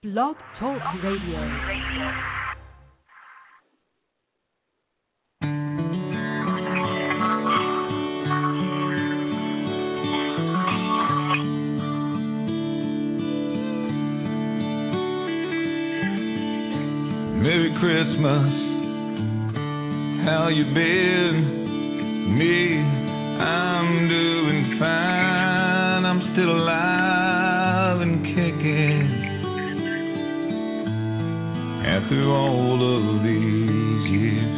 Blog Talk Radio. Merry Christmas, how you been? Me, I'm doing fine. I'm still alive and kicking after all of these years.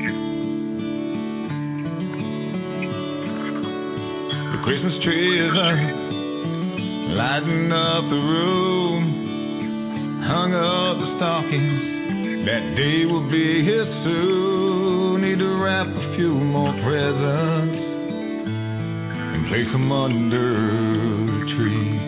The Christmas tree is up, lighting up the room, hung up the stockings. That day will be here soon. Need to wrap a few more presents and place them under the tree.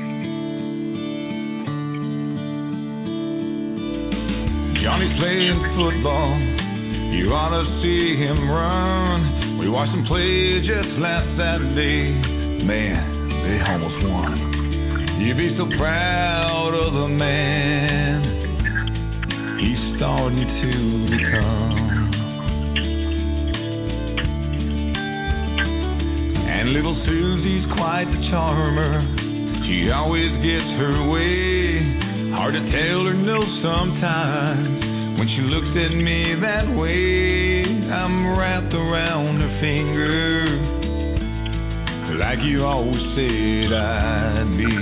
Johnny's playing football. You ought to see him run. We watched him play just last Saturday. Man, they almost won. You'd be so proud of the man he's starting to become. And little Susie's quite the charmer. She always gets her way. Hard to tell her no sometimes when she looks at me that way. I'm wrapped around her finger like you always said I'd be.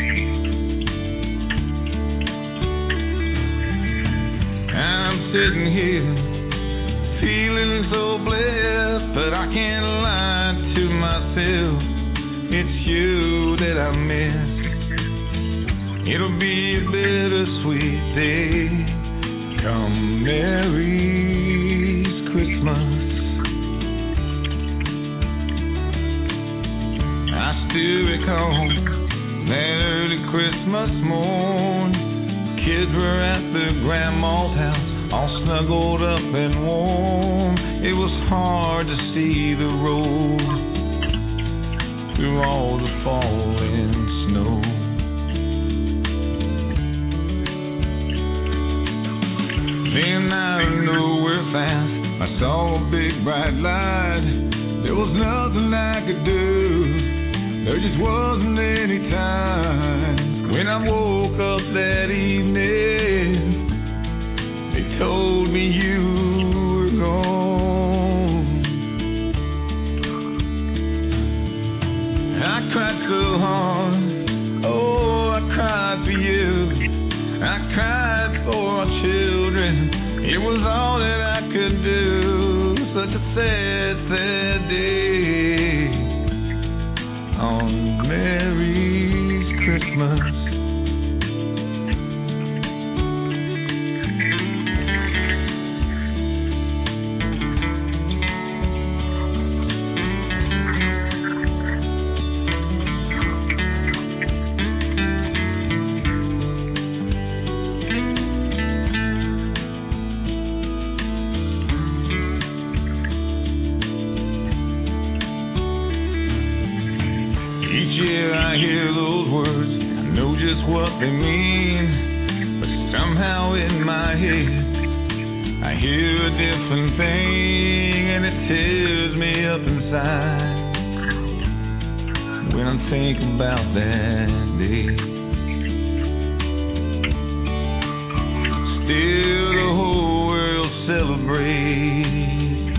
I'm sitting here feeling so blessed, but I can't lie to myself. It's you that I miss. It'll be a bittersweet day come Mary's Christmas. I still recall that early Christmas morn. Kids were at the grandma's house, all snuggled up and warm. It was hard to see the road through all the falling snow. Then out of nowhere fast, I saw a big bright light. There was nothing I could do. There just wasn't any time. When I woke up that evening, they told me you were gone. I cried so hard, oh, I cried for you. I cried for our children. It was all that I could do. Such a sad, sad day on Mary's Christmas. What they mean, but somehow in my head I hear a different thing, and it tears me up inside when I think about that day. Still the whole world celebrates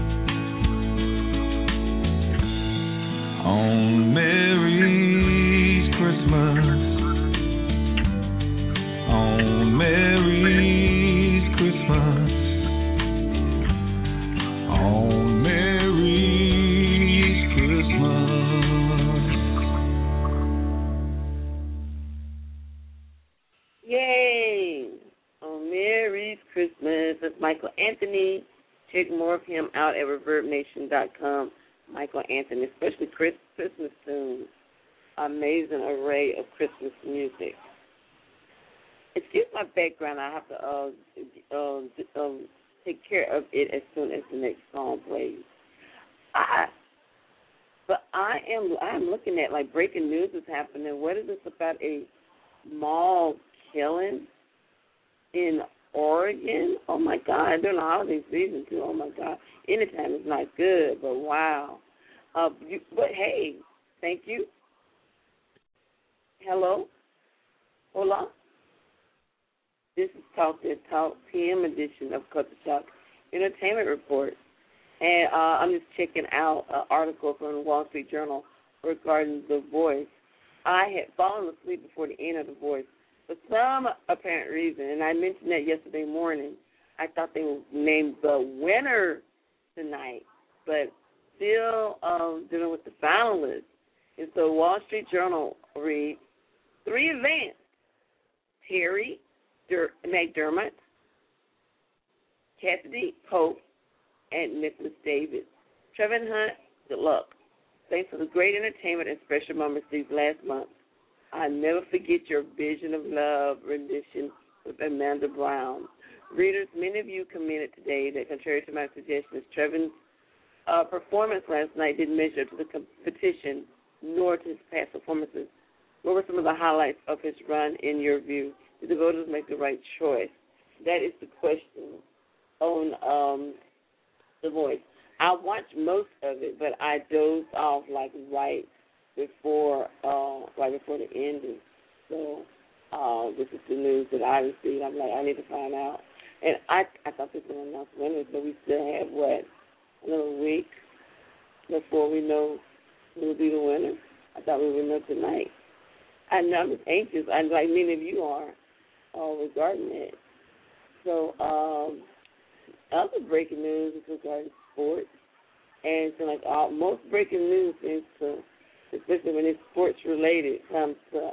on Mary's Christmas. On Mary's Christmas, on Mary's Christmas. Yay! On Mary's Christmas. That's Michael Anthony. Check more of him out at ReverbNation.com. Michael Anthony, especially Christmas tunes. Amazing array of Christmas music. Excuse my background. I have to take care of it as soon as the next song plays. But I am looking at like breaking news is happening. What is this about a mall Helen in Oregon. Oh, my God. During the holiday season, too. Oh, my God. Anytime is not good, but wow. But, hey, thank you. Hello? Hola? This is Talk That Talk PM edition of Culture Shock Entertainment Report. And I'm just checking out an article from the Wall Street Journal regarding The Voice. I had fallen asleep before the end of The Voice for some apparent reason, and I mentioned that yesterday morning. I thought they would name the winner tonight, but still dealing with the finalists. And so Wall Street Journal reads, 3 events: Terry McDermott, Cassidy Pope, and Nicholas Davis. Trevin Hunt, good luck. Thanks for the great entertainment and special moments these last months. I never forget your Vision of Love rendition with Amanda Brown. Readers, many of you commented today that, contrary to my suggestions, Trevin's performance last night didn't measure up to the competition, nor to his past performances. What were some of the highlights of his run, in your view? Did the voters make the right choice? That is the question on The Voice. I watched most of it, but I dozed off like right before the ending. So this is the news that I received. I'm like, I need to find out. And I thought this was an announced winner, so we still have, another week before we know who will be the winner. I thought we would know tonight. I know I'm just anxious, like many of you are, regarding it. So other breaking news is regarding sports. And so, like, most breaking news is especially when it's sports related, comes to,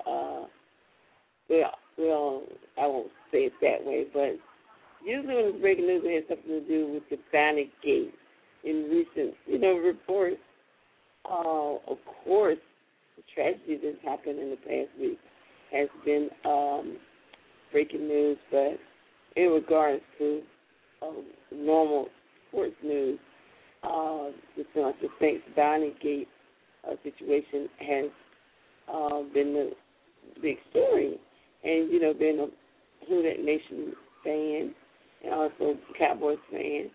well, I won't say it that way, but usually when it's breaking news, it has something to do with the Bannock Gate. In recent, reports, of course, the tragedy that's happened in the past week has been breaking news, but in regards to normal sports news, the Saints Bannock Gate situation has been the big story. And, being a Hoot Nation fan and also Cowboys fan,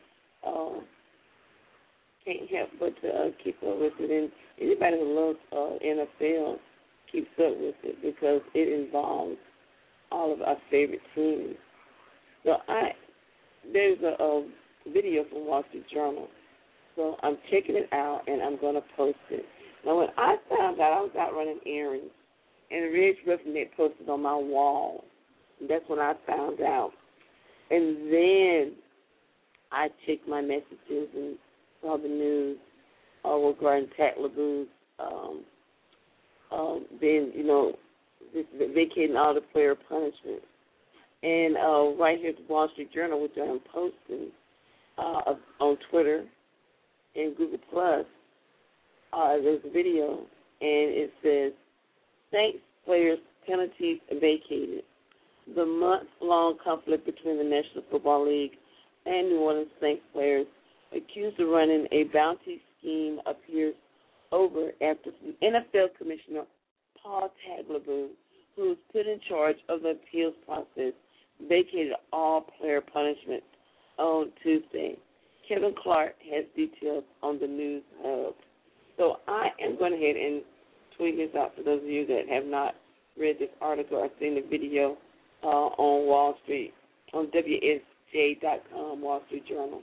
can't help but to keep up with it. And anybody who loves NFL keeps up with it because it involves all of our favorite teams. So there's a video from Wall Street Journal. So I'm checking it out, and I'm going to post it. Now, when I found out, I was out running errands, and Ridge Roughneck posted on my wall. And that's when I found out. And then I checked my messages and saw the news regarding Pat LeBeau's vacating all the player punishment. And right here at the Wall Street Journal, which I'm posting on Twitter and Google+, there's a video, and it says, Saints players' penalties vacated. The month-long conflict between the National Football League and New Orleans Saints players accused of running a bounty scheme appears over after NFL Commissioner Paul Tagliabue, who was put in charge of the appeals process, vacated all player punishment on Tuesday. Kevin Clark has details on the News Hub. So I am going ahead and tweet this out for those of you that have not read this article or seen the video on Wall Street, on WSJ.com, Wall Street Journal.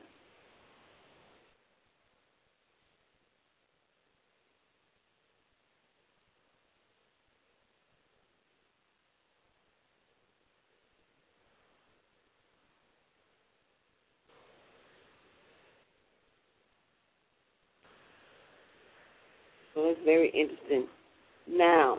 So it's very interesting. Now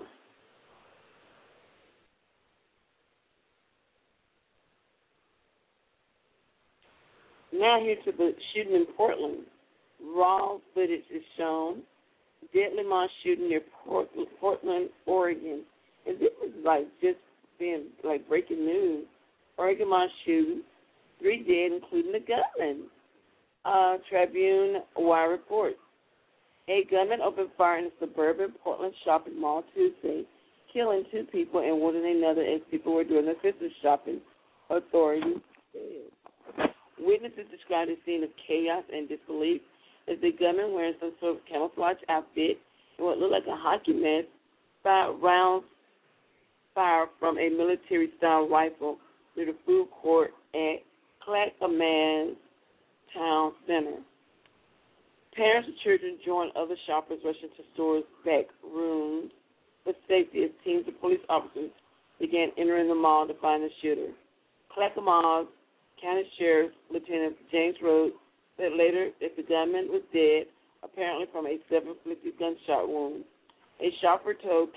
here to the shooting in Portland. Raw footage is shown. Deadly mass shooting near Portland, Oregon. And this is just being breaking news. Oregon mass shooting. 3 dead, including the gunman. Tribune Wire reports. A gunman opened fire in a suburban Portland shopping mall Tuesday, killing 2 people and wounding another as people were doing their Christmas shopping, authorities said. Witnesses described a scene of chaos and disbelief as the gunman, wearing some sort of camouflage outfit and what looked like a hockey mask, fired rounds from a military-style rifle through the food court at Clackamas Town Center. Parents of children joined other shoppers rushing to stores' back rooms for safety as teams of police officers began entering the mall to find the shooter. Clackamas County Sheriff Lieutenant James Rhodes said later that the gunman was dead, apparently from a self-inflicted gunshot wound. A shopper told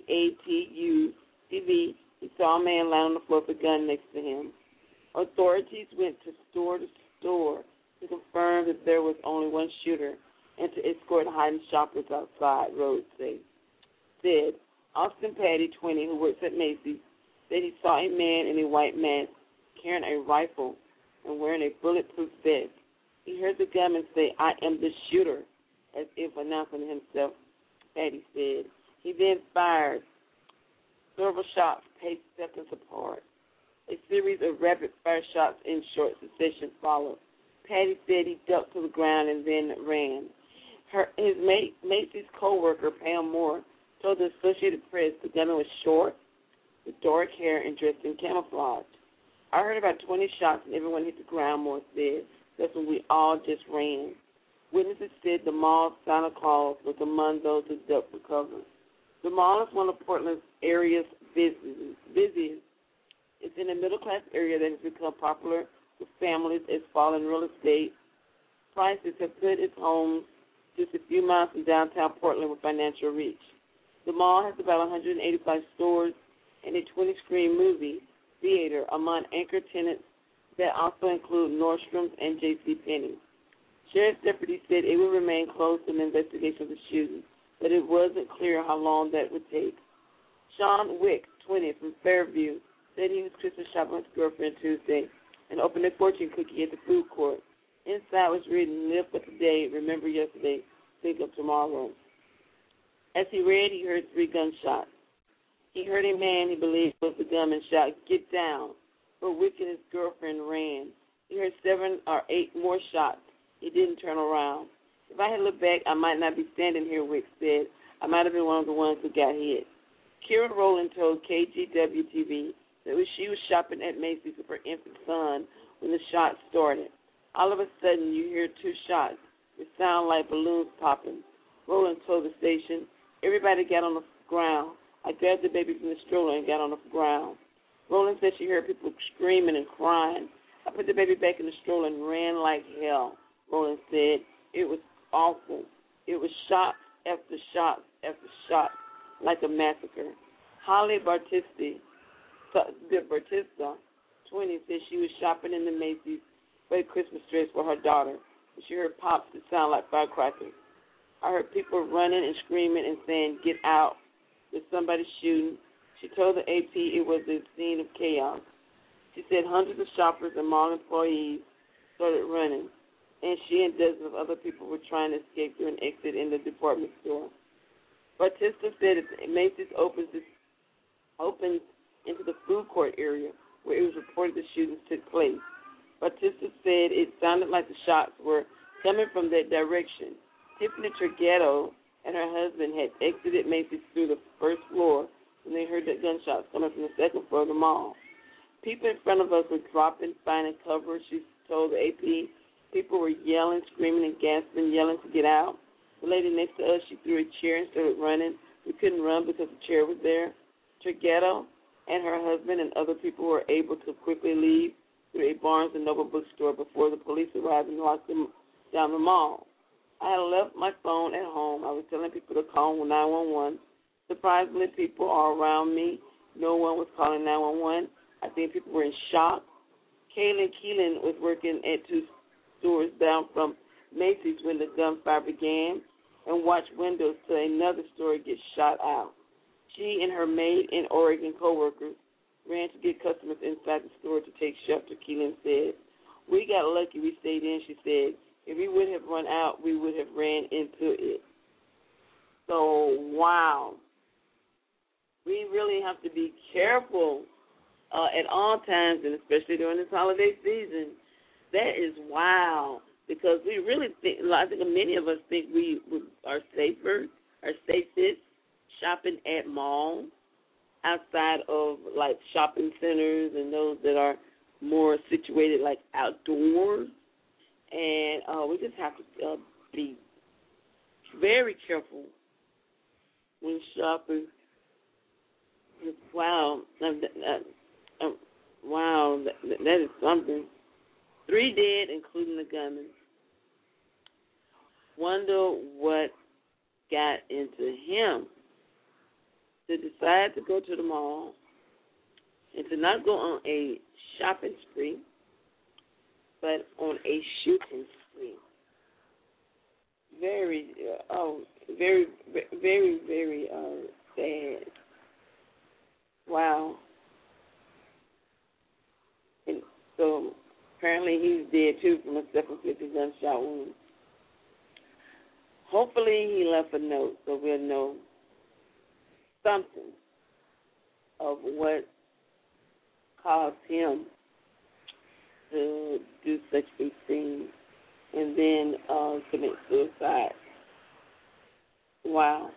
KATU TV he saw a man lying on the floor with a gun next to him. Authorities went to store to confirm that there was only one shooter and to escort hiding shoppers outside, Rhodes said. Austin Patty, 20, who works at Macy's, said he saw a man in a white mask carrying a rifle and wearing a bulletproof vest. He heard the gunman say, "I am the shooter," as if announcing himself, Patty said. He then fired several shots paced seconds apart. A series of rapid-fire shots in short succession followed. Patty said he ducked to the ground and then ran. His Macy's co-worker, Pam Moore, told the Associated Press the gunman was short, with dark hair, and dressed in camouflage. "I heard about 20 shots and everyone hit the ground," Moore said. "That's when we all just ran." Witnesses said the mall's Santa Claus was among those who ducked for cover. The mall is one of Portland's area's busiest. It's in a middle-class area that has become popular with families as falling real estate prices have put its homes just a few miles from downtown Portland with financial reach. The mall has about 185 stores and a 20-screen movie theater among anchor tenants that also include Nordstrom's and JCPenney. Sheriff's deputies said it would remain closed in the investigation of the shooting, but it wasn't clear how long that would take. Sean Wick, 20, from Fairview, said he was Christmas shopping with his girlfriend Tuesday and opened a fortune cookie at the food court. Inside was written, "Live for today, remember yesterday, think of tomorrow." As he read, he heard 3 gunshots. He heard a man he believed was the gunman shout, "Get down," but Wick and his girlfriend ran. He heard 7 or 8 more shots. He didn't turn around. "If I had looked back, I might not be standing here," Wick said. "I might have been one of the ones who got hit." Kira Rowland told KGW-TV that she was shopping at Macy's with her infant son when the shots started. All of a sudden, you hear 2 shots. It sounded like balloons popping. Rowland told the station, "Everybody got on the ground. I grabbed the baby from the stroller and got on the ground." Rowland said she heard people screaming and crying. "I put the baby back in the stroller and ran like hell," Rowland said. "It was awful. It was shots after shots after shots, like a massacre." Holly Batista, 20, said she was shopping in the Macy's for a Christmas dress for her daughter. She heard pops that sound like firecrackers. "I heard people running and screaming and saying, 'Get out. There's somebody shooting.'" She told the AP it was a scene of chaos. She said hundreds of shoppers and mall employees started running, and she and dozens of other people were trying to escape through an exit in the department store. Batista said that Macy's opens into the food court area where it was reported the shootings took place. Batista said it sounded like the shots were coming from that direction. Tiffany Trighetto and her husband had exited Macy's through the first floor when they heard the gunshots coming from the second floor of the mall. "People in front of us were dropping, finding cover," she told the AP. "People were yelling, screaming, and gasping, yelling to get out. The lady next to us, she threw a chair and started running. We couldn't run because the chair was there." Trighetto and her husband and other people were able to quickly leave through a Barnes & Noble bookstore before the police arrived and locked them down the mall. "I had left my phone at home. I was telling people to call 911. Surprisingly, people all around me. No one was calling 911. I think people were in shock." Kaylin Keelan was working at 2 stores down from Macy's when the gunfire began and watched windows till another store get shot out. She and her maid and Oregon co-workers ran to get customers inside the store to take shelter, Keelan said. "We got lucky we stayed in," she said. "If we would have run out, we would have ran into it." So, wow. we really have to be careful at all times, and especially during this holiday season. That is wild, because we really think, I think many of us think we are safer, are safest shopping at malls, outside of like shopping centers and those that are more situated like outdoors. And we just have to be very careful when shopping. Wow, wow, that is something. 3 dead, including the gunman. Wonder what got into him to decide to go to the mall and to not go on a shopping spree, but on a shooting spree. Very, very, very, very sad. Wow. And so apparently he's dead too from a 750 gunshot wound. Hopefully he left a note so we'll know something of what caused him to do such a thing and then commit suicide. Wow.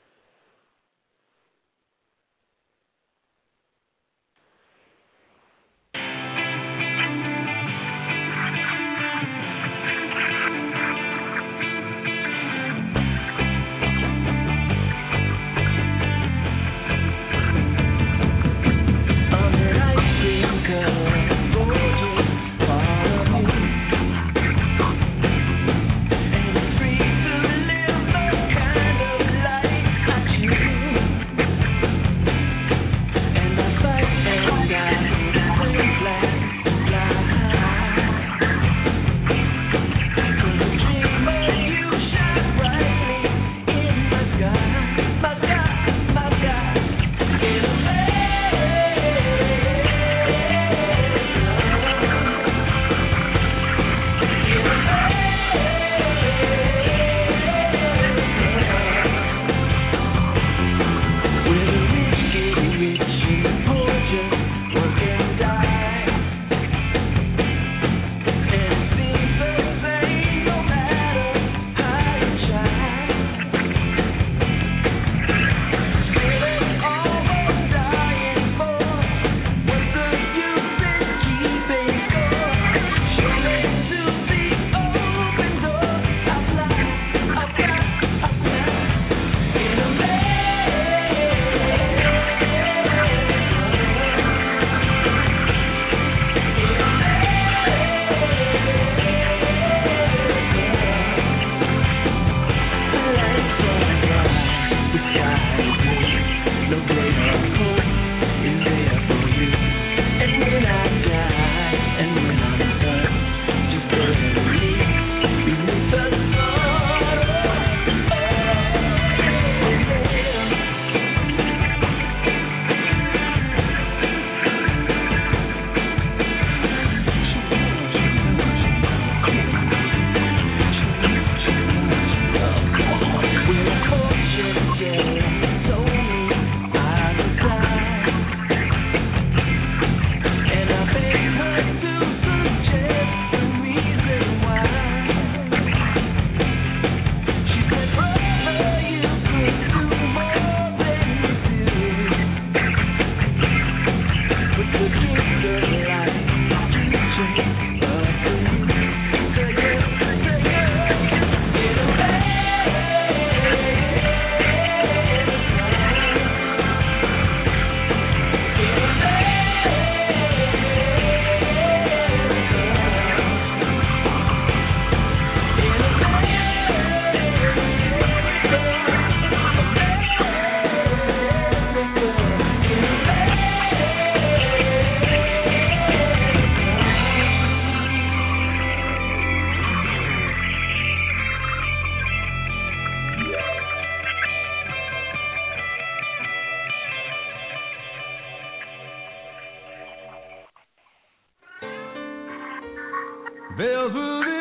Bells will be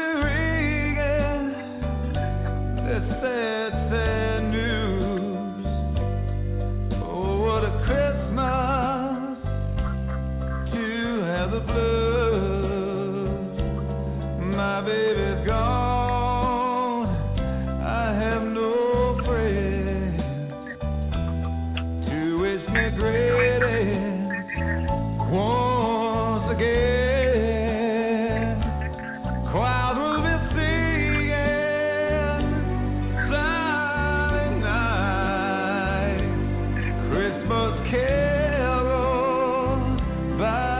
ringing, that's sad, sad news. Oh, what a the blues. My baby's gone. I have no friends to wish me greatest once again. Choirs will be singing Silent Night, Christmas carols by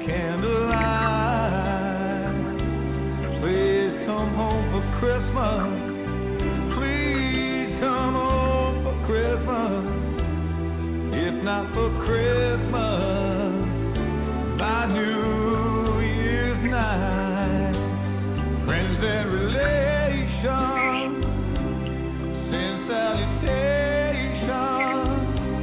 candlelight. Please come home for Christmas. Please come home for Christmas. If not for Christmas, by New Year's night. Friends and relations send salutations.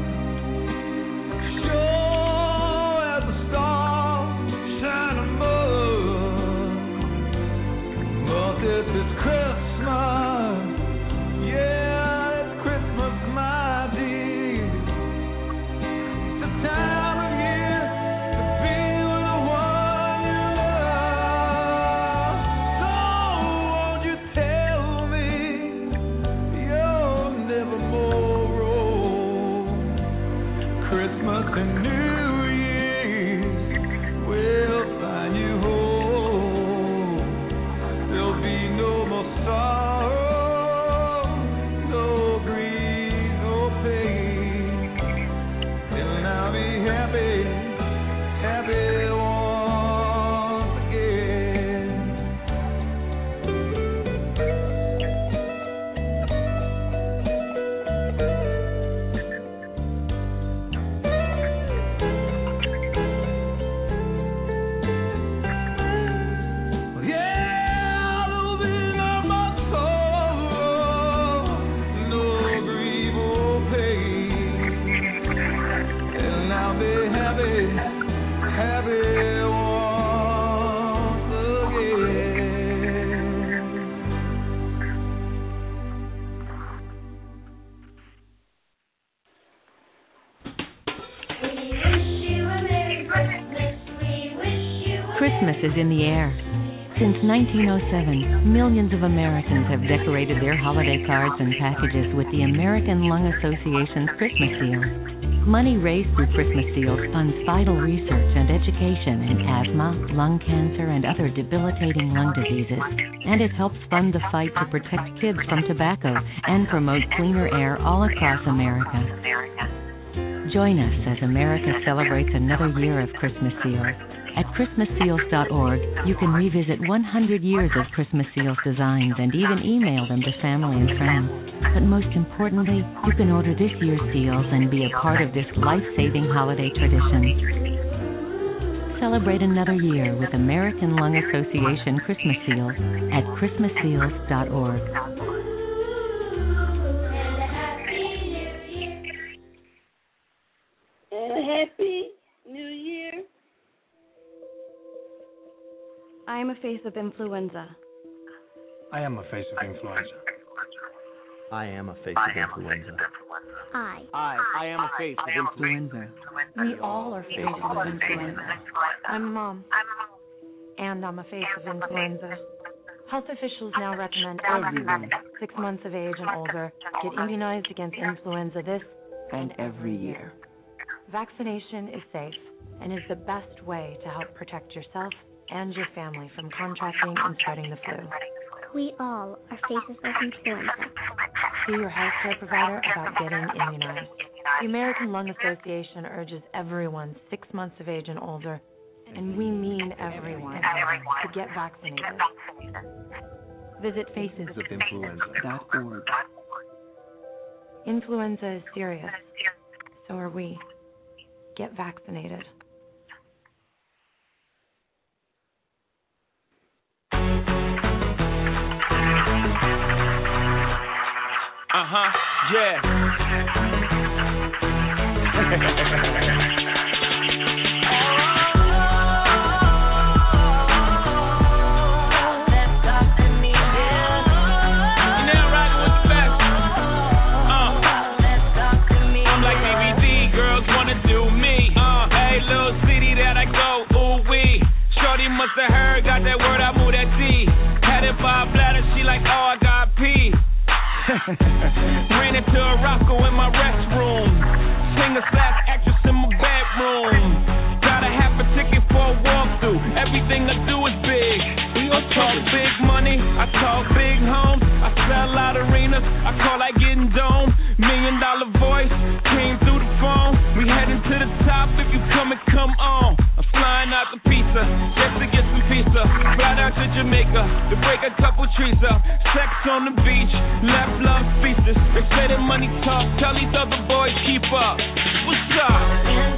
Sure as the stars shine above. But this is Christmas. Yeah, it's Christmas, my dear. It's the time of year to be with the one you love. So won't you tell me you're never more wrong? Christmas and New Year's will find you home. There'll be no more sorrow, no grief, no pain. And I'll be happy, happy once again. Yeah, there'll be no more sorrow, no grief or pain. And I'll be happy, happy once again. Christmas is in the air. Since 1907, millions of Americans have decorated their holiday cards and packages with the American Lung Association's Christmas seal. Money raised through Christmas seals funds vital research and education in asthma, lung cancer, and other debilitating lung diseases. And it helps fund the fight to protect kids from tobacco and promote cleaner air all across America. Join us as America celebrates another year of Christmas seals. At ChristmasSeals.org, you can revisit 100 years of Christmas seals designs and even email them to family and friends. But most importantly, you can order this year's seals and be a part of this life-saving holiday tradition. Celebrate another year with American Lung Association Christmas seals at ChristmasSeals.org. And a happy New Year. I am a face of influenza. I am a face of influenza. I am a face of influenza. I am a face of influenza. We all are faces of influenza. I'm a mom. And I'm a face of influenza. Health officials now recommend everyone 6 months of age and older get immunized against influenza this And every year. Vaccination is safe and is the best way to help protect yourself and your family from contracting and spreading the flu. We all are faces of influenza. See your healthcare provider about getting immunized. The American Lung Association urges everyone 6 months of age and older, and we mean everyone, to get vaccinated. Visit FacesOfInfluenza.org. Influenza is serious. So are we. Get vaccinated. Yeah. I'm like BBD, girls wanna do me. Hey, little city that I go, ooh wee. everything I do is big. I talk big money, I talk big homes, I sell out arenas, I call that getting dome. $1 million voice came through the phone. We heading to the top if you come on. I'm flying out the pizza, just to get some pizza. Fly down to Jamaica to break a couple trees up. Sex on the beach, left love speeches. They say that money talk, tell these other boys keep up. What's up?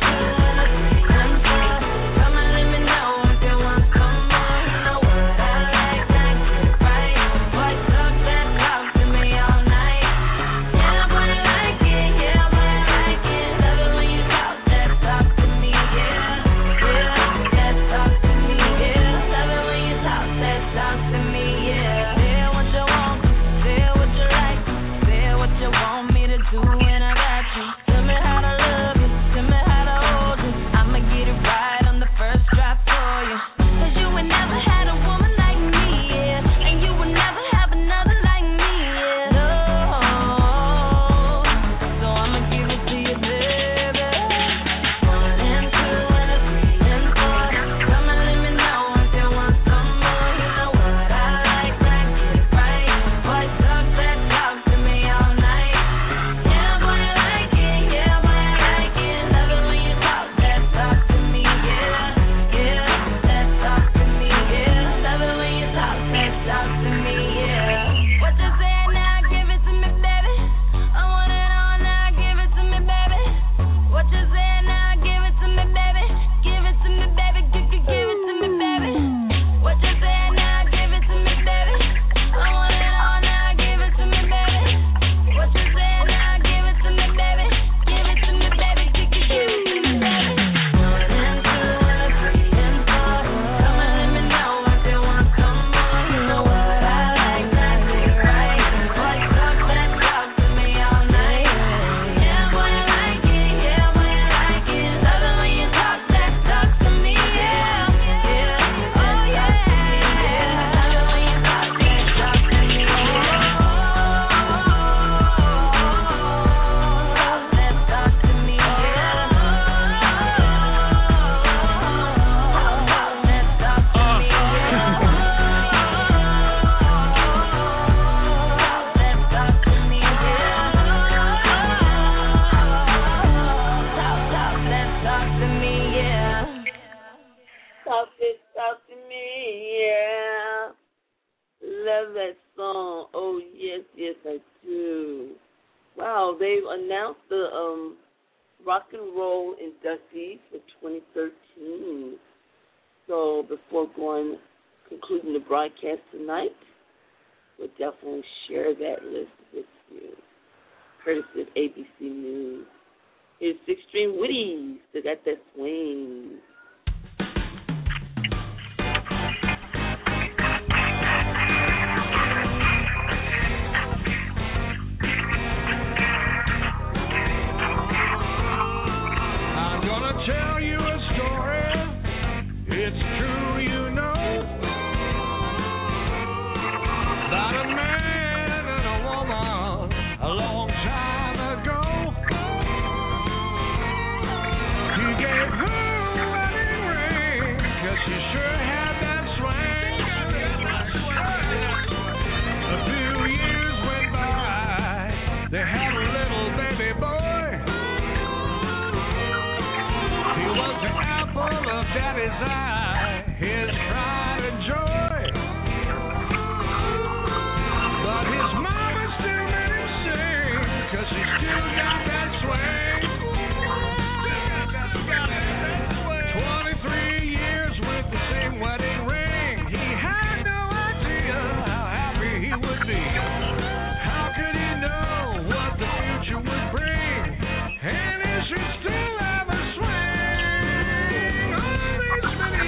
Announced the Rock and Roll inductees for 2013. So before concluding the broadcast tonight, we'll definitely share that list with you, courtesy of ABC News. Here's Six String Witties. They got that swing. Tell you a story, it's true, you know, about a man and a woman a long time ago. He gave her a wedding ring, 'cause she sure had that swing. A few years went by, they had a little baby boy. The apple of daddy's eye, his pride and joy. But his mama still made him sing, 'cause he still got that swing. 23 years with the same wedding ring. He had no idea how happy he would be. How could he know what the future would bring? And he should still have a swing. All these many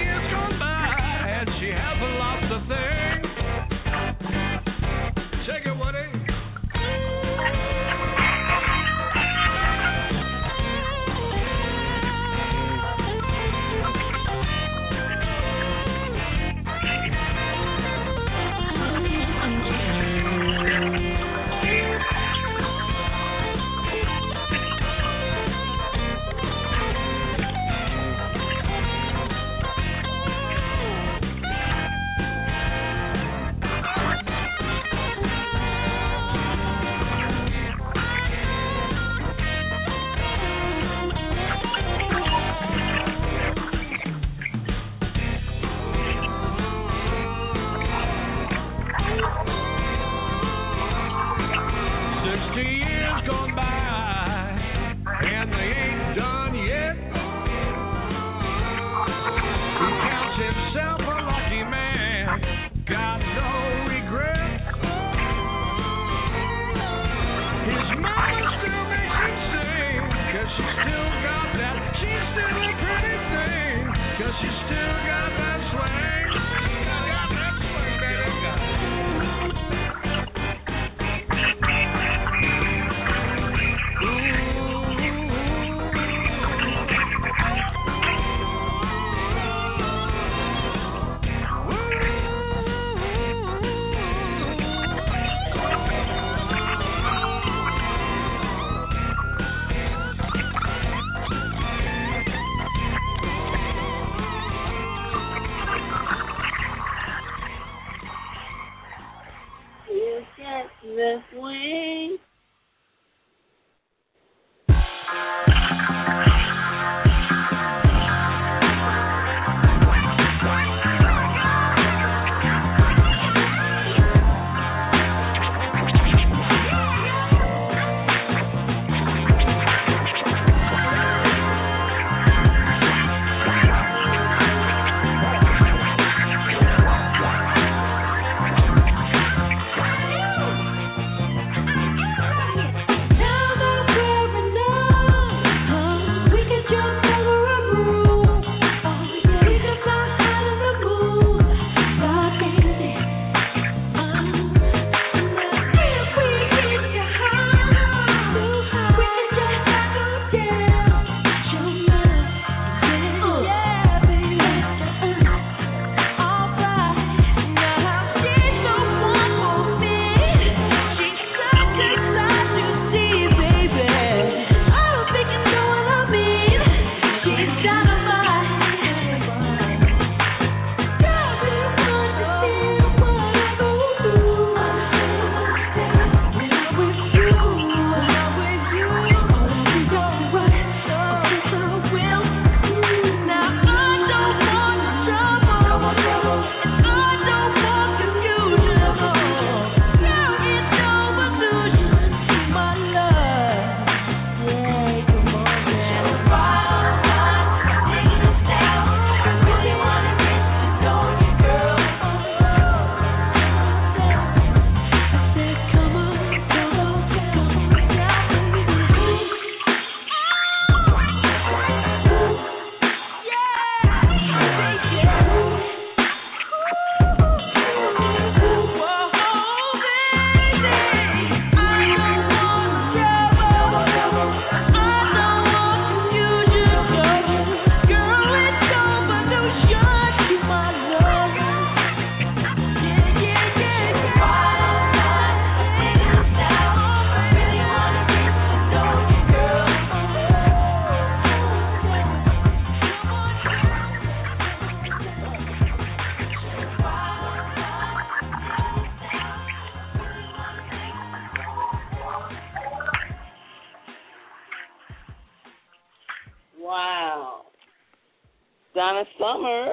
Donna Summer,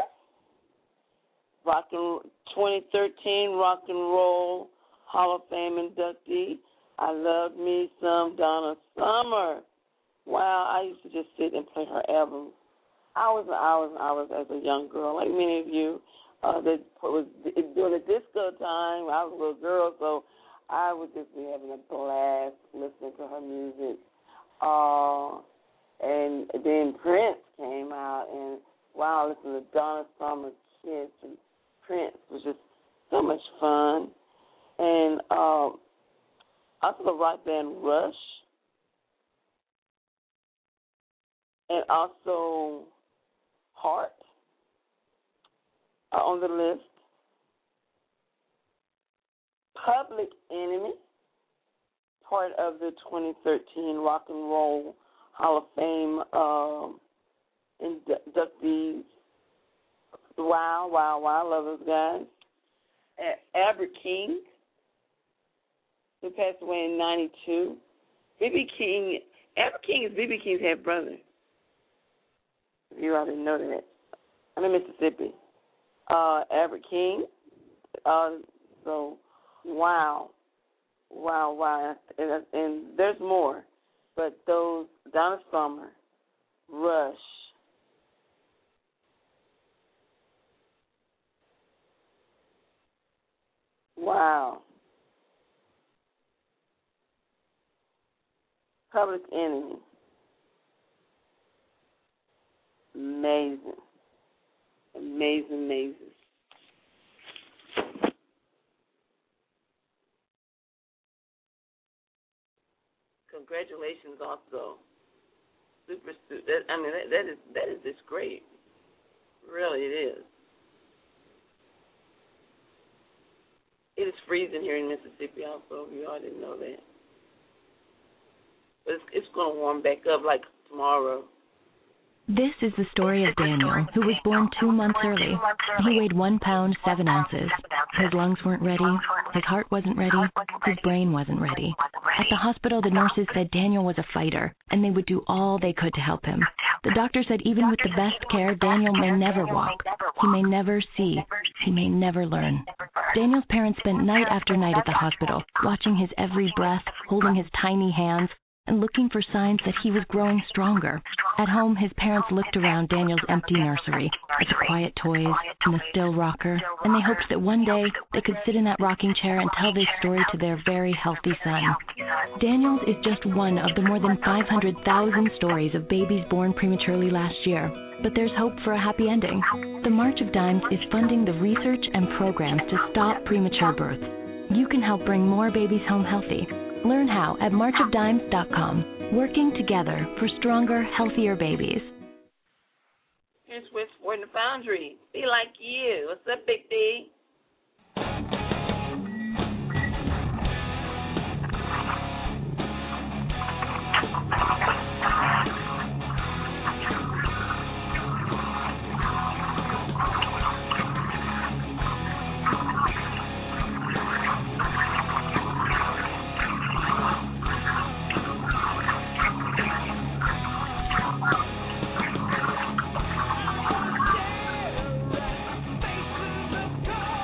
2013 Rock and Roll Hall of Fame inductee. I love me some Donna Summer. Wow, I used to just sit and play her albums hours and hours and hours as a young girl, like many of you. That was during the disco time. I was a little girl, so I would just be having a blast listening to her music. And then Prince came out, and wow, listening to Donna Summer, Kiss, and Prince was just so much fun. And also the rock band Rush, and also Heart are on the list. Public Enemy, part of the 2013 Rock and Roll Hall of Fame inductees. Wow, I love those guys. Albert King, who passed away in 92. B.B. King, Albert King is B.B. King's half brother. If you already know that. I'm in Mississippi. Albert King. So, wow. And there's more. But those, Donna Summer, Rush, wow. Public Enemy. Amazing. Congratulations, also. That is just great. Really, it is. It is freezing here in Mississippi, also. If you all didn't know that, but it's going to warm back up like tomorrow. This is the story of Daniel, who was born 2 months early. He weighed 1 pound, 7 ounces. His lungs weren't ready. His heart wasn't ready. His brain wasn't ready. At the hospital, the nurses said Daniel was a fighter, and they would do all they could to help him. The doctor said even with the best care, Daniel may never walk. He may never see. He may never learn. Daniel's parents spent night after night at the hospital, watching his every breath, holding his tiny hands, and looking for signs that he was growing stronger. At home, his parents looked around Daniel's empty nursery at the quiet toys and the still rocker, and they hoped that one day they could sit in that rocking chair and tell this story to their very healthy son. Daniel's is just one of the more than 500,000 stories of babies born prematurely last year. But there's hope for a happy ending. The March of Dimes is funding the research and programs to stop premature birth. You can help bring more babies home healthy. Learn how at marchofdimes.com. Working together for stronger, healthier babies. Here's Switchboard in the Foundry. Be like you. What's up, Big D? Go!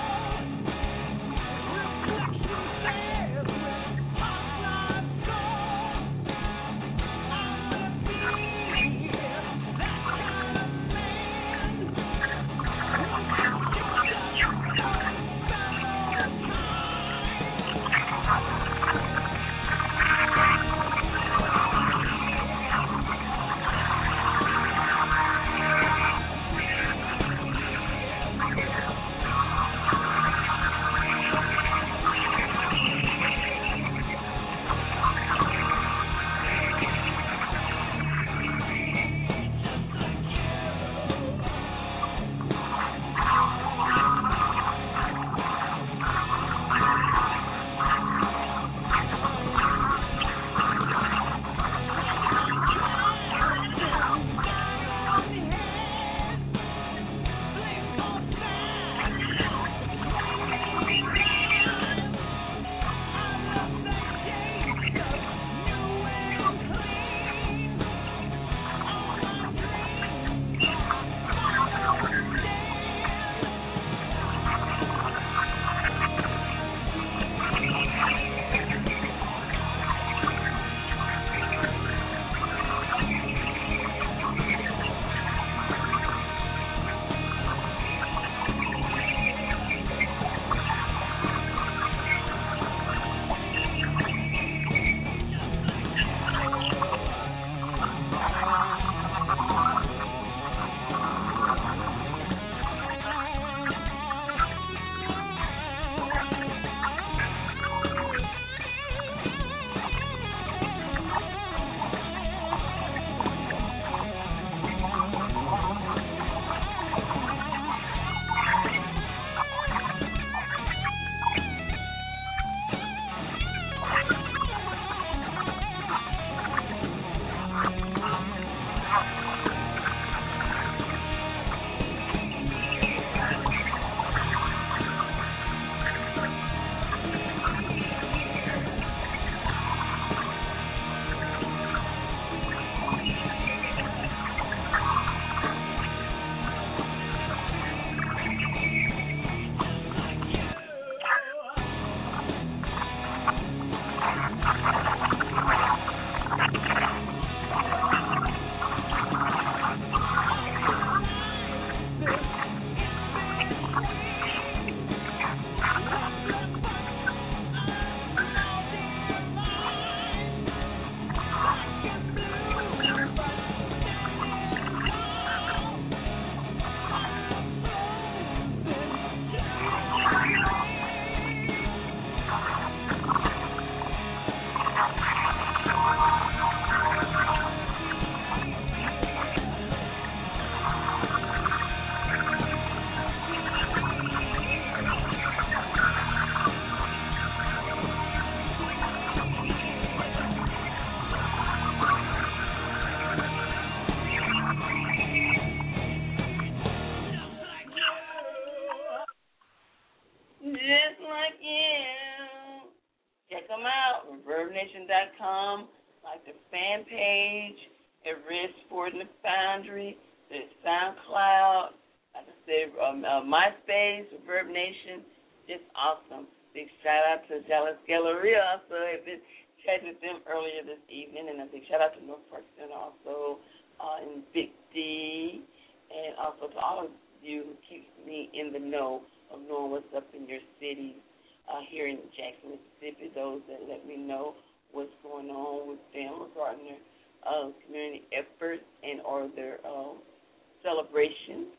you. Check them out, ReverbNation.com, like the fan page, at Red Sport in the Foundry, there's SoundCloud, like I said, MySpace, Reverb Nation, just awesome. Big shout out to Dallas Galleria also. I've been chatting with them earlier this evening, and a big shout out to North Park Center also, and Big D, and also to all of you who keep me in the know of knowing what's up in your cities here in Jackson, Mississippi, those that let me know what's going on with them regarding their community efforts and or their celebrations.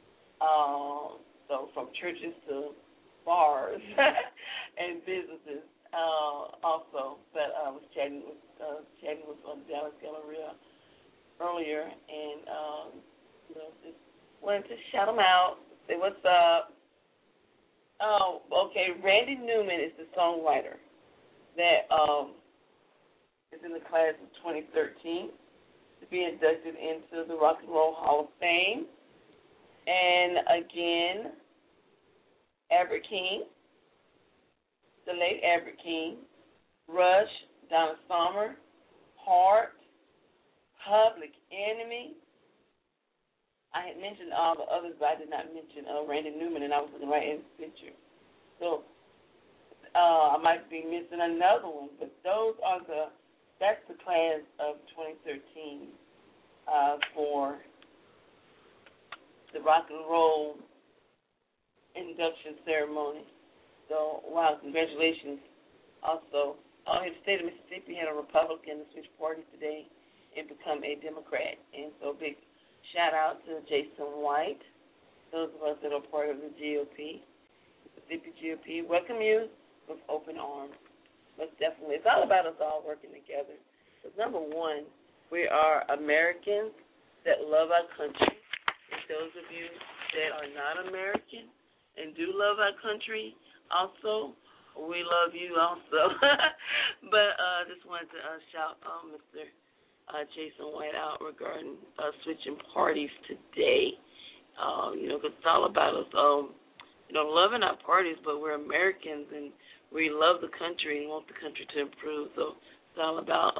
So from churches to bars and businesses also. But I was chatting with Dallas Galleria earlier, and just wanted to shout them out, say what's up. Oh, okay. Randy Newman is the songwriter that is in the class of 2013 to be inducted into the Rock and Roll Hall of Fame. And again, Albert King, the late Albert King, Rush, Donna Summer, Heart, Public Enemy. I had mentioned all the others, but I did not mention Randy Newman, and I was looking right in the picture. So I might be missing another one, but that's the class of 2013 for the Rock and Roll induction ceremony. So, wow, congratulations. Also, here the state of Mississippi had a Republican switch parties today and become a Democrat. And so big shout-out to Jason White, those of us that are part of the GOP, Mississippi GOP. Welcome you with open arms. Most definitely. It's all about us all working together. Because, number one, we are Americans that love our country. And those of you that are not American and do love our country also, we love you also. But I just wanted to shout Mr. Jason White out regarding switching parties today. Because it's all about us, loving our parties, but we're Americans and we love the country and want the country to improve. So it's all about,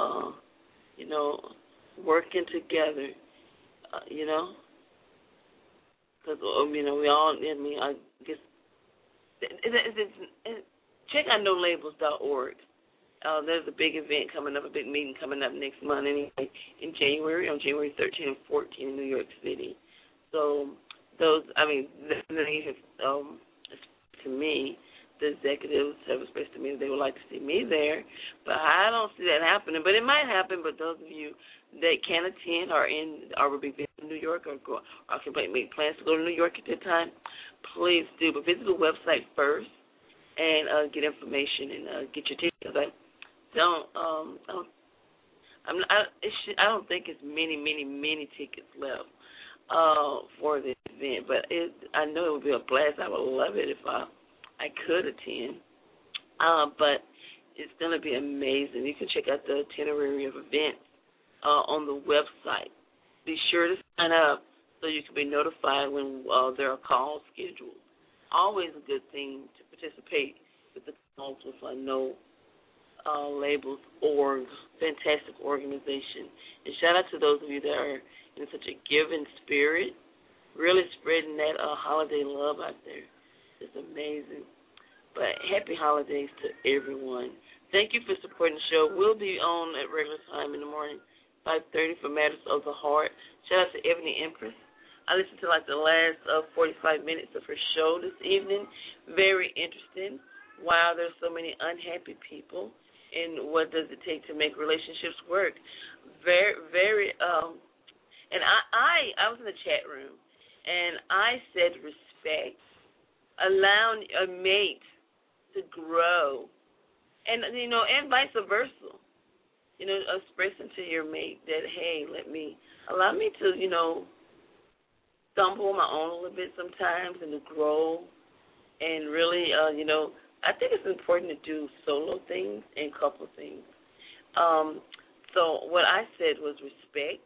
working together, because, we all, I guess, check out NoLabels.org. There's a big event coming up, a big meeting coming up next month anyway, in January, on January 13 and 14 in New York City. So to me, the executives have expressed to me that they would like to see me there, but I don't see that happening. But it might happen. But those of you that can attend or will be visiting New York or can make plans to go to New York at that time, please do. But visit the website first and get information and get your tickets. I don't think it's many tickets left for this event, but I know it would be a blast. I would love it if I could attend, but it's going to be amazing. You can check out the itinerary of events on the website. Be sure to sign up so you can be notified when there are calls scheduled. Always a good thing to participate with the calls with NoLabels org, fantastic organization. And shout out to those of you that are in such a giving spirit, really spreading that holiday love out there. It's amazing. But happy holidays to everyone. Thank you for supporting the show. We'll be on at regular time in the morning, 5:30 for Matters of the Heart. Shout out to Ebony Empress. I listened to the last 45 minutes of her show this evening. Very interesting. Wow, there's so many unhappy people. And what does it take to make relationships work? Very, very, and I was in the chat room, and I said respect. Allow a mate to grow, and and vice versa. Expressing to your mate that, hey, allow me to stumble on my own a little bit sometimes and to grow, and really I think it's important to do solo things and couple things. So what I said was respect,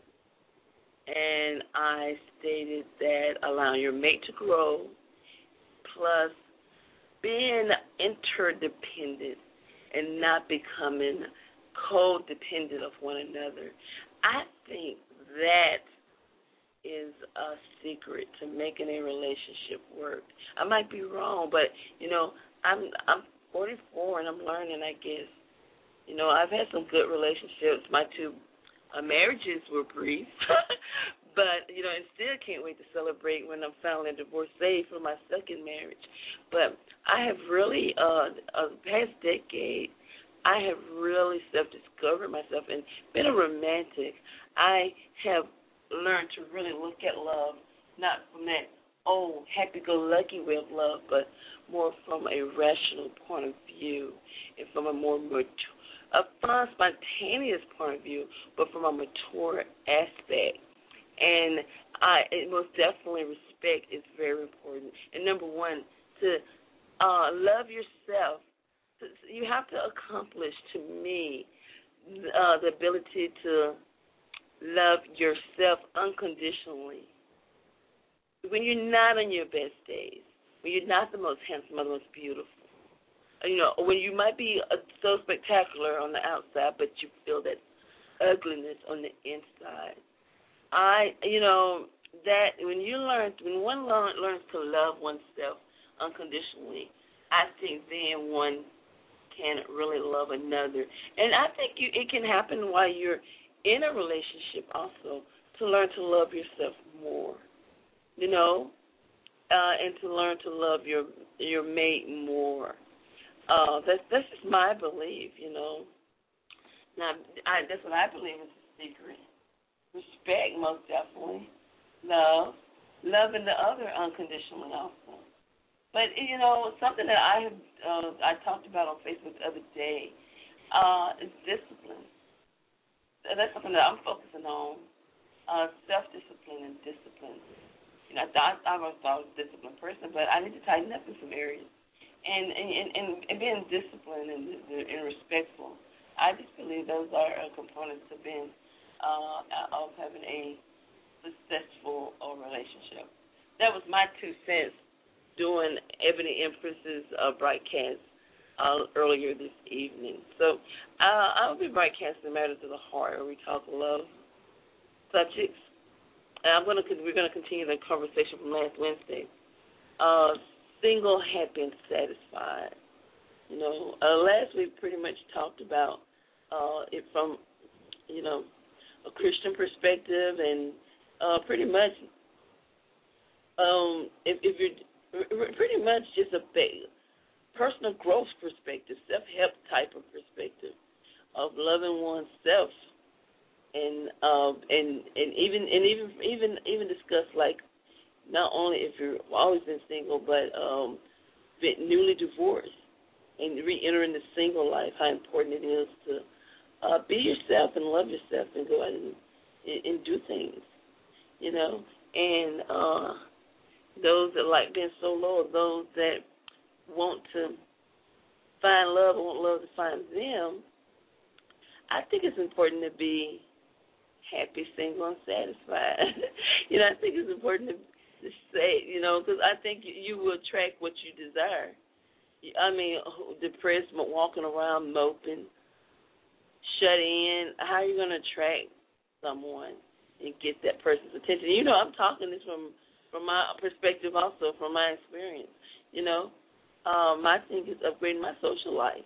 and I stated that allow your mate to grow, plus being interdependent and not becoming codependent of one another. I think that is a secret to making a relationship work. I might be wrong, but I'm 44 and I'm learning, I guess. I've had some good relationships. My two marriages were brief, but and still can't wait to celebrate when I'm finally divorcee for my second marriage. But I have really, past decade, I have really self-discovered myself and been a romantic. I have learned to really look at love, not from that happy-go-lucky way of love, but more from a rational point of view and from a more mature, a fun, spontaneous point of view, but from a mature aspect. And most definitely respect is very important. And number one, to love yourself. You have to accomplish, to me, the ability to love yourself unconditionally. When you're not on your best days, when you're not the most handsome or the most beautiful, when you might be so spectacular on the outside, but you feel that ugliness on the inside. That when one learns to love oneself unconditionally, I think then one can really love another. And I think it can happen while you're in a relationship also, to learn to love yourself more, and to learn to love your mate more. That's just my belief, Now, that's what I believe is the secret. Respect, most definitely. Love. Loving the other unconditionally also. But, something that I talked about on Facebook the other day is discipline. That's something that I'm focusing on, self-discipline and discipline. I always thought I was a disciplined person, but I need to tighten up in some areas. And being disciplined and respectful, I just believe those are components to being of having a successful relationship. That was my 2 cents doing Ebony Empress's broadcast earlier this evening. So I'll be broadcasting Matters of the Heart, where we talk love subjects. And we're going to continue the conversation from last Wednesday. Single, happy, and satisfied. Last week pretty much talked about it from, a Christian perspective, and pretty much, if you're pretty much just a personal growth perspective, self-help type of perspective of loving oneself, and even discuss, like, not only if you've always been single, but been newly divorced and re-entering the single life, how important it is to be yourself and love yourself and go out and do things, and those that like being solo, those that want to find love and want love to find them, I think it's important to be happy, single, and satisfied. I think it's important to say, because I think you will attract what you desire. I mean, depressed, walking around, moping, shut in, how are you going to attract someone and get that person's attention? I'm talking this from my perspective also, from my experience. My thing is upgrading my social life.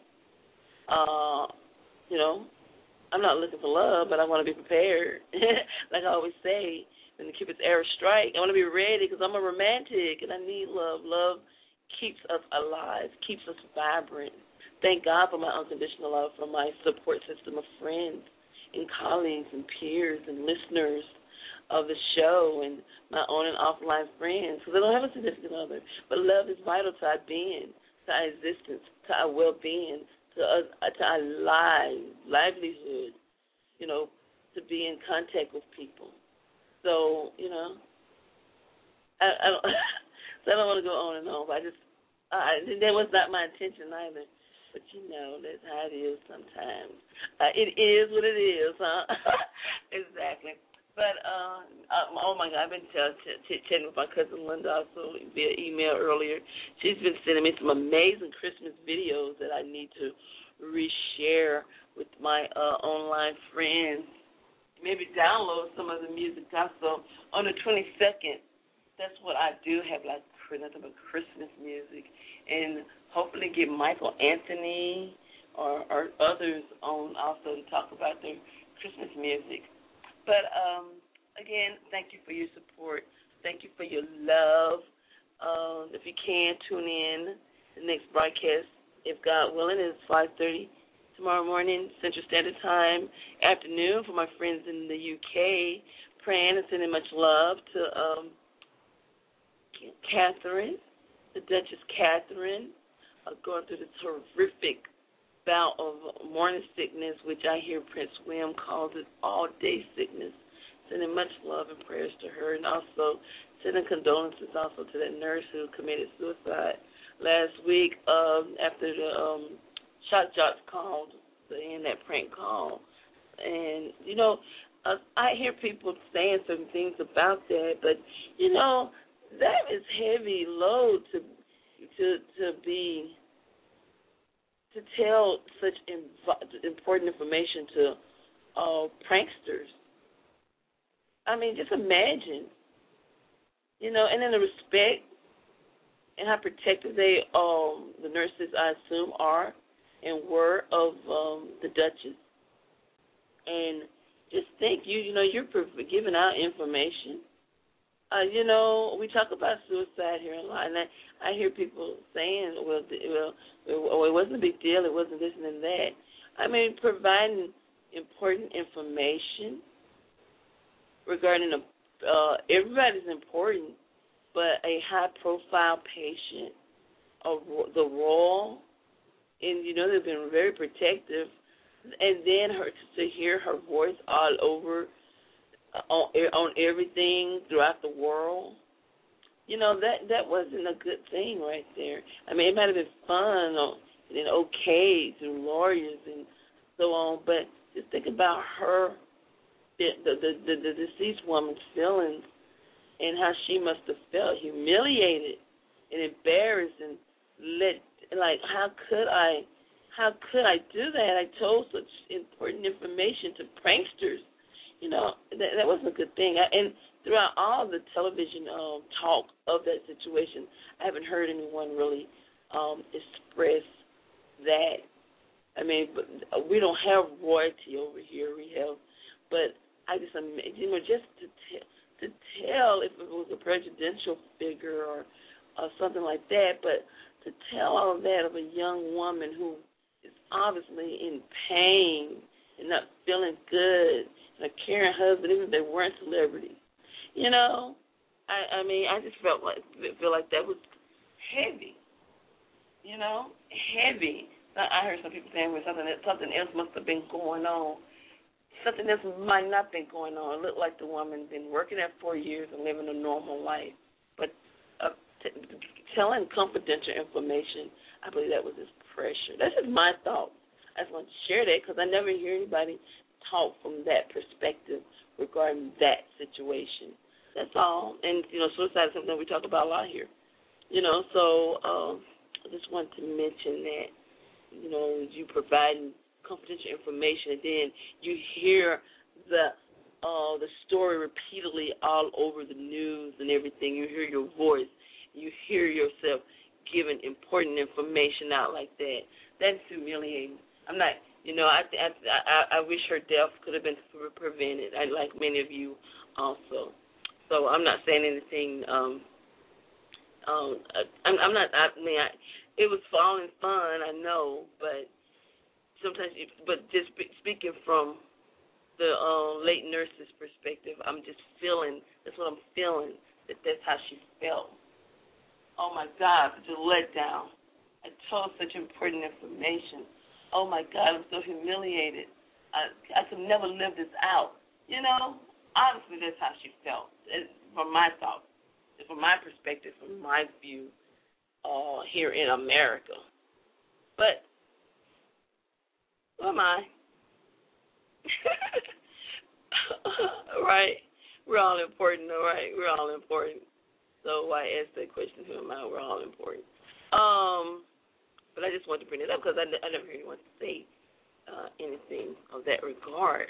I'm not looking for love, but I want to be prepared. Like I always say, when the Cupid's arrow strike, I want to be ready because I'm a romantic and I need love. Love keeps us alive, keeps us vibrant. Thank God for my unconditional love, for my support system of friends and colleagues and peers and listeners of the show, and my on and offline friends, because I don't have a significant other. But love is vital to our being, to our existence, to our well-being, to our livelihood, to be in contact with people. So, I don't so I don't want to go on and on, but that was not my intention either. But, that's how it is sometimes. It is what it is, huh? Exactly. But, oh, my God, I've been chatting with my cousin Linda also via email earlier. She's been sending me some amazing Christmas videos that I need to reshare with my online friends. Maybe download some of the music also. On the 22nd, that's what I do, have like nothing but Christmas music. And hopefully get Michael Anthony or others on also to talk about their Christmas music. But, again, thank you for your support. Thank you for your love. If you can, tune in. The next broadcast, if God willing, is 5:30 tomorrow morning, Central Standard Time, afternoon for my friends in the UK. Praying and sending much love to Catherine, the Duchess Catherine, going through the terrific bout of morning sickness, which I hear Prince William calls it all-day sickness. Sending much love and prayers to her, and also sending condolences also to that nurse who committed suicide last week after the shock jocks called to end that prank call. And, you know, I hear people saying certain things about that, but, you know, that is heavy load to tell such important information to pranksters. I mean, just imagine, you know, and then the respect and how protective they, the nurses, I assume, are and were of the Duchess. And just think, you know, you're giving out information. You know, we talk about suicide here a lot, and I hear people saying, well, it wasn't a big deal, it wasn't this and that. I mean, providing important information regarding everybody's important, but a high-profile patient, the royal, and, you know, they've been very protective, and then to hear her voice all over on everything throughout the world, you know, that wasn't a good thing right there. I mean, it might have been fun and okay through lawyers and so on, but just think about her, the deceased woman's feelings and how she must have felt humiliated and embarrassed and how could I do that? I told such important information to pranksters. You know, that wasn't a good thing. And throughout all the television talk of that situation, I haven't heard anyone really express that. I mean, but we don't have royalty over here. We have, but I just imagine, you know, just to tell if it was a presidential figure or something like that, but to tell all of that of a young woman who is obviously in pain and not feeling good, and a caring husband, even if they weren't celebrities. You know, I mean, I just feel like that was heavy. You know, heavy. I heard some people saying something else must have been going on. Something else might not have been going on. It looked like the woman been working there 4 years and living a normal life. But telling confidential information, I believe that was his pressure. That's just my thought. I just want to share that because I never hear anybody talk from that perspective regarding that situation. That's all. And, you know, suicide is something we talk about a lot here. You know, so I just wanted to mention that, you know, you providing confidential information, and then you hear the story repeatedly all over the news and everything. You hear your voice. You hear yourself giving important information out like that. That's humiliating. I'm not, you know, I wish her death could have been prevented, like many of you also. So I'm not saying anything. I'm not. I mean, it was all in fun, I know, but sometimes, but just speaking from the late nurse's perspective, I'm just feeling. That's what I'm feeling. That's how she felt. Oh my God, such a letdown. I told such important information. Oh, my God, I'm so humiliated. I could never live this out. You know, obviously that's how she felt, from my thought, from my perspective, from my view here in America. But who am I? Right. We're all important, all right? We're all important. So why ask that question to him out? We're all important. But I just wanted to bring it up because I never heard anyone say anything of that regard.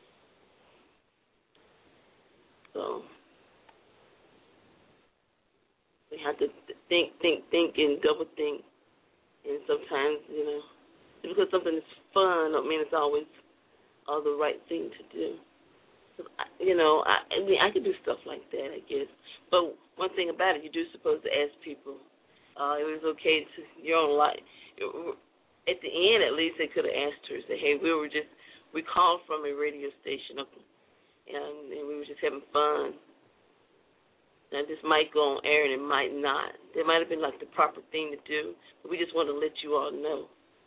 So we have to think, and double think. And sometimes, just because something is fun don't mean it's always the right thing to do. I could do stuff like that, I guess. But one thing about it, you do supposed to ask people. It was okay to your own life. At the end, at least, they could have asked her, say, hey, we called from a radio station, and we were just having fun. Now, this might go on air and it might not. It might have been like the proper thing to do, but we just want to let you all know,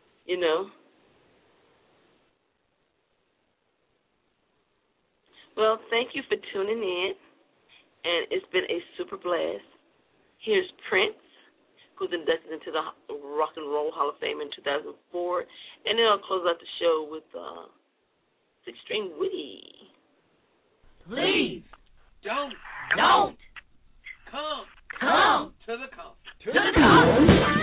Well, thank you for tuning in, and it's been a super blast. Here's Prince, who's inducted into the Rock and Roll Hall of Fame in 2004, and then I'll close out the show with Six String Woody. Please don't come to the concert.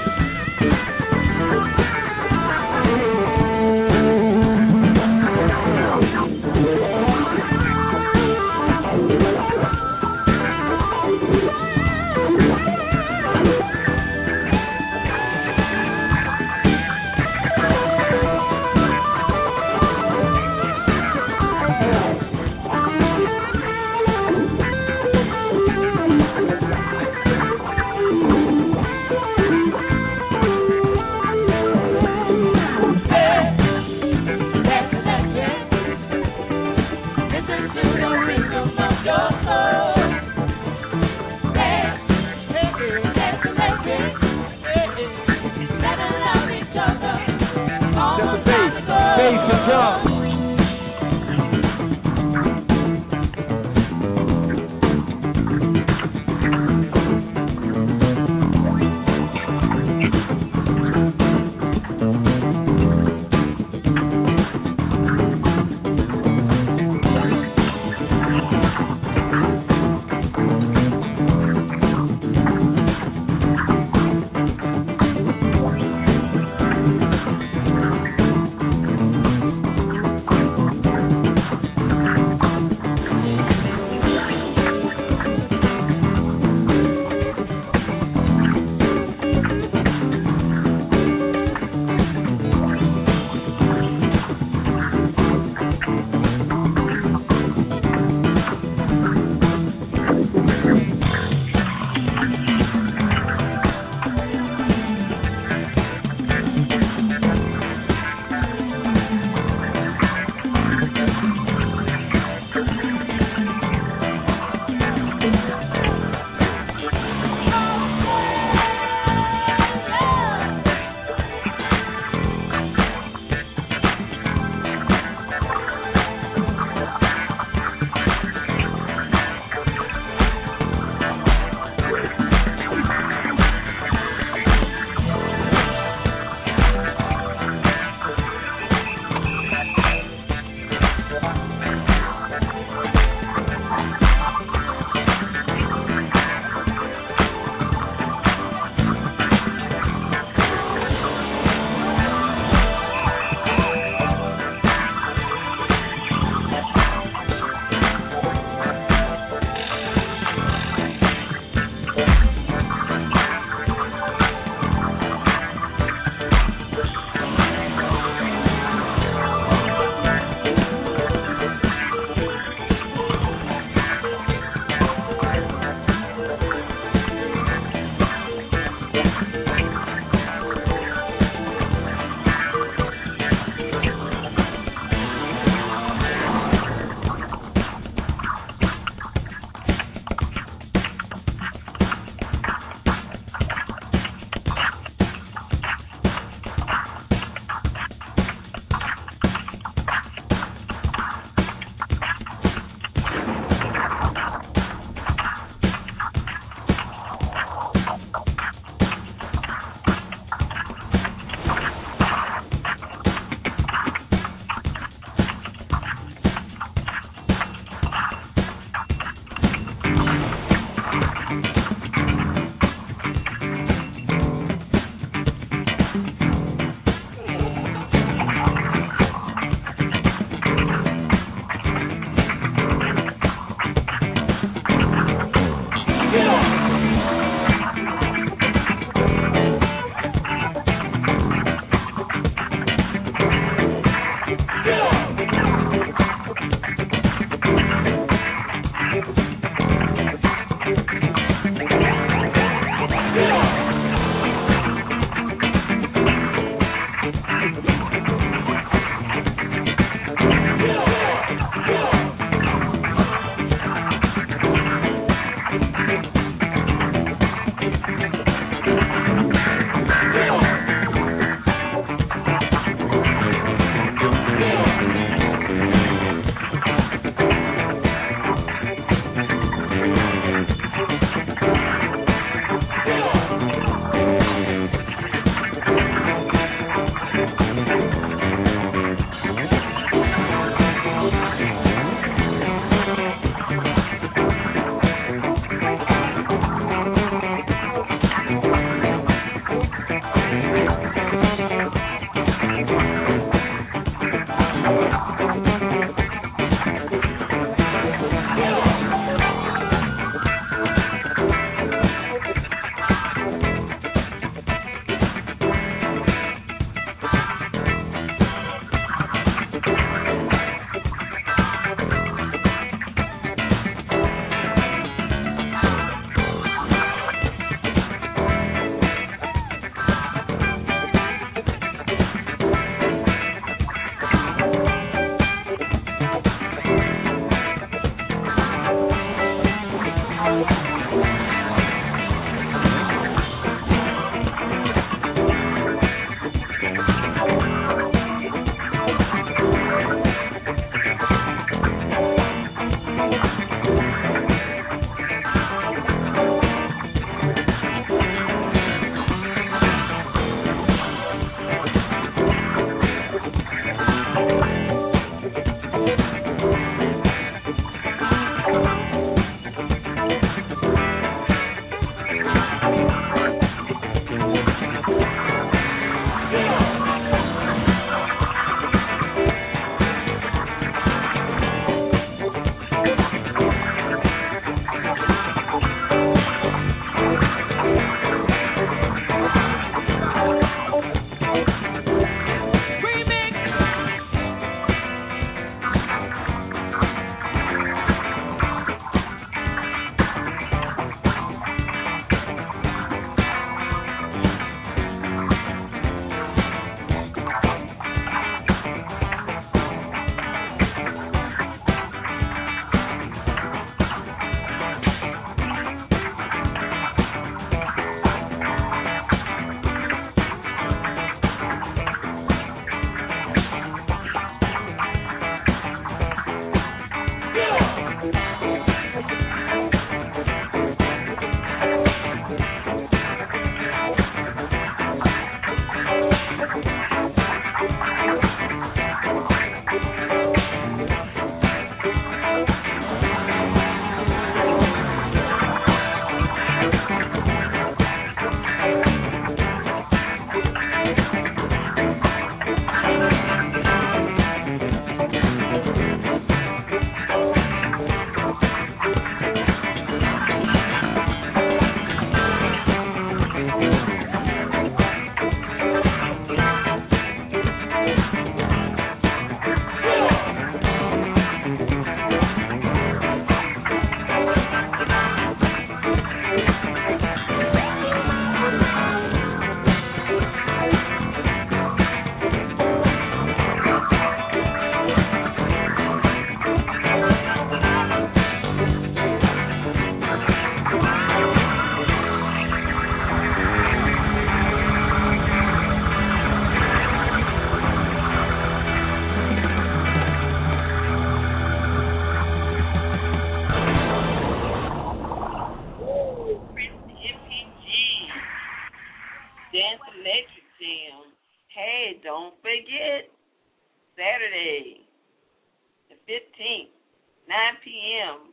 Dance Electric Jam. Hey, don't forget, Saturday, the 15th, 9 p.m.,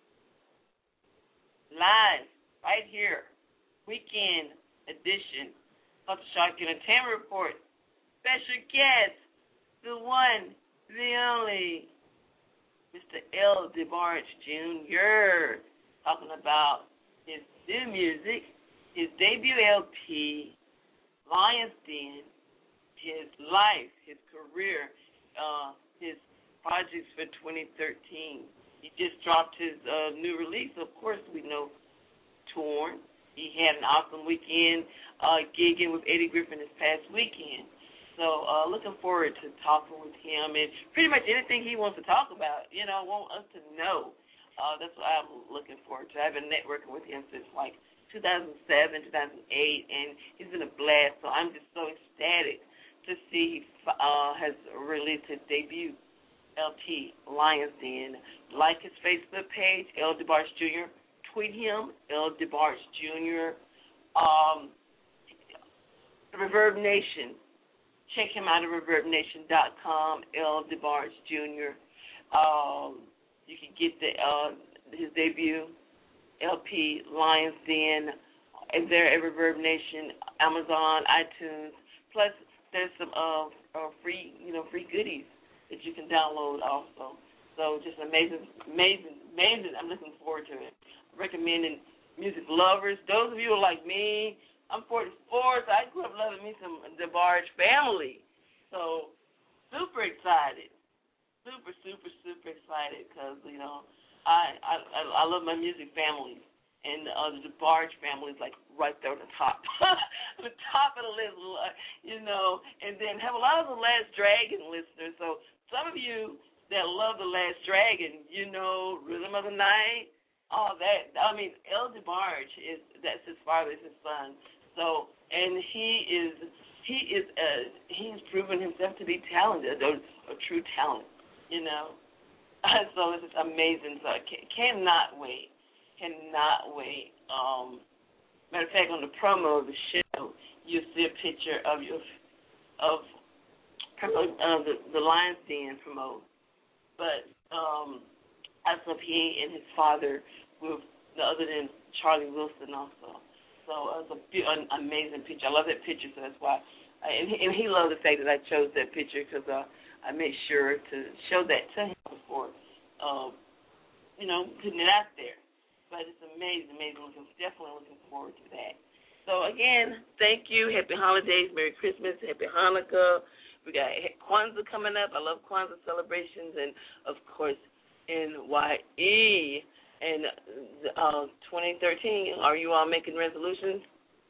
live, right here, weekend edition, Culture Shock Entertainment Report. Special guest, the one, the only, Mr. L. DeBarge Jr., talking about his new music, his debut LP, Lion's Den, his life, his career, his projects for 2013. He just dropped his new release. Of course, we know Torn. He had an awesome weekend gigging with Eddie Griffin this past weekend. So looking forward to talking with him and pretty much anything he wants to talk about, want us to know. That's what I'm looking forward to. I've been networking with him since like 2007, 2008, and he's been a blast. So I'm just so ecstatic to see he has released his debut LP, Lion's Den. Like his Facebook page, L. DeBarge Jr. Tweet him, L. DeBarge Jr. Reverb Nation. Check him out at ReverbNation.com, L. DeBarge Jr. You can get his debut LP, Lion's Den, and there at Reverb Nation, Amazon, iTunes. Plus, there's some free goodies that you can download also. So just amazing. I'm looking forward to it. Recommending music lovers. Those of you who are like me, I'm 44, so I grew up loving me some DeBarge family. So super excited. Super, super, super excited because, I love my music family. And the DeBarge family is like right there at the top. The top of the list, and then have a lot of the Last Dragon listeners. So some of you that love the Last Dragon, Rhythm of the Night, all that. I mean, L. DeBarge that's his father, is his son. So, and he's proven himself to be talented, a true talent, So it's amazing. So I cannot wait. Matter of fact, on the promo of the show, you'll see a picture of the Lion's Den promo. But I saw he and his father with none other than Charlie Wilson also. So it's an amazing picture. I love that picture, so that's why. And he loved the fact that I chose that picture because I made sure to show that to him before, putting it out there. But it's amazing. Definitely looking forward to that. So, again, thank you. Happy holidays. Merry Christmas. Happy Hanukkah. We got Kwanzaa coming up. I love Kwanzaa celebrations. And, of course, NYE. And 2013, are you all making resolutions?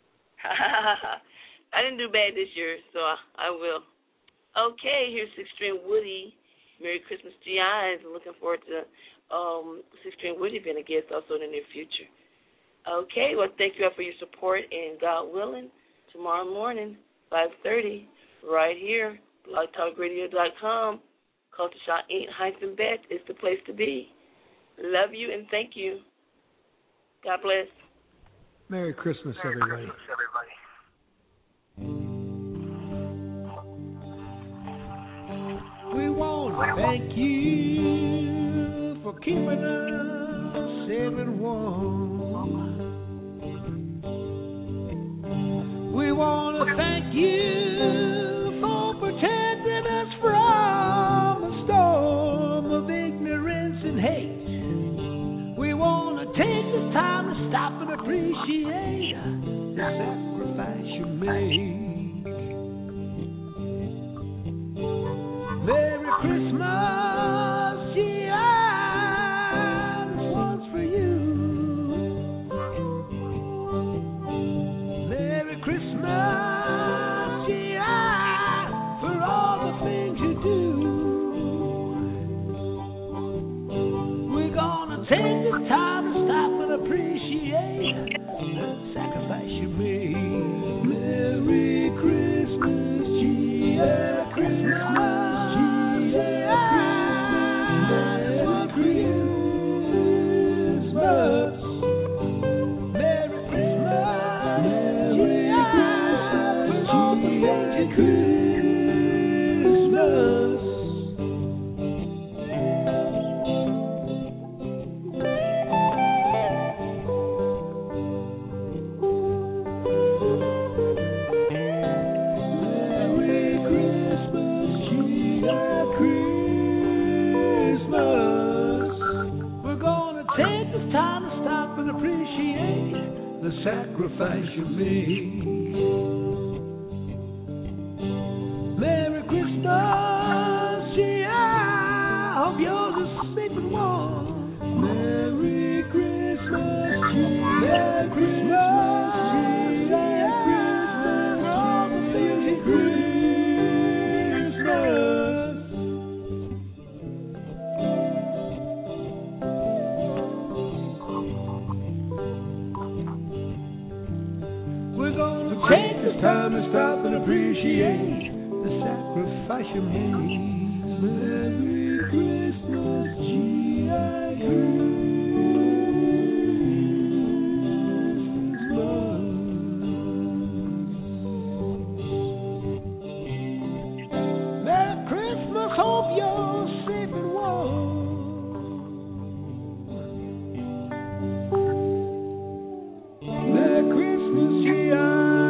I didn't do bad this year, so I will. Okay, here's Six String Woody. Merry Christmas, GIs. Looking forward to Six String Woody being a guest also in the near future. Okay, well, thank you all for your support, and God willing, tomorrow morning, 5:30, right here, blogtalkradio.com, Culture Shock Inc-Bet is the place to be. Love you and thank you. God bless. Merry Christmas, everybody. We want to thank you for keeping us safe and warm. We want to thank you for protecting us from a storm of ignorance and hate. We want to take this time to stop and appreciate the sacrifice you made. Merry Christmas, yeah, this one's for you. Merry Christmas, yeah, for all the things you do. We're gonna take this time to stop and appreciate the sacrifice you made. Merry Christmas, yeah, Christmas. Merry Christmas, Sacrifice you made. Merry Christmas, yeah, I hope yours is safe and warm. Merry Christmas, Merry Christmas, Merry Christmas, Merry Christmas. We're gonna take this time to stop and appreciate the sacrifice you made. Merry Christmas, G.I. Christmas. Merry Christmas, hope you're safe and warm. Merry Christmas, G.I.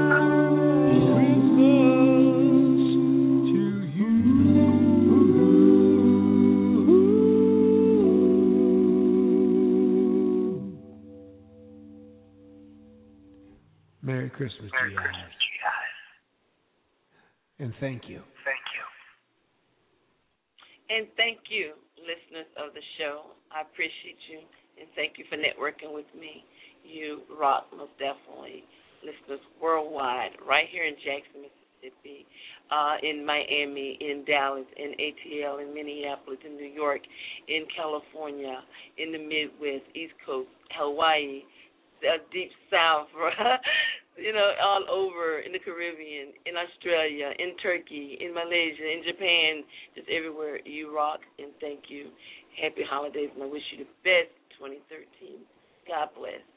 Merry Christmas, G.I. And thank you. And thank you, listeners of the show. I appreciate you, and thank you for networking with me. You rock, most definitely. Listeners worldwide, right here in Jackson, Mississippi, in Miami, in Dallas, in ATL, in Minneapolis, in New York, in California, in the Midwest, East Coast, Hawaii, Deep South, all over in the Caribbean, in Australia, in Turkey, in Malaysia, in Japan, just everywhere. You rock, and thank you. Happy holidays, and I wish you the best 2013. God bless.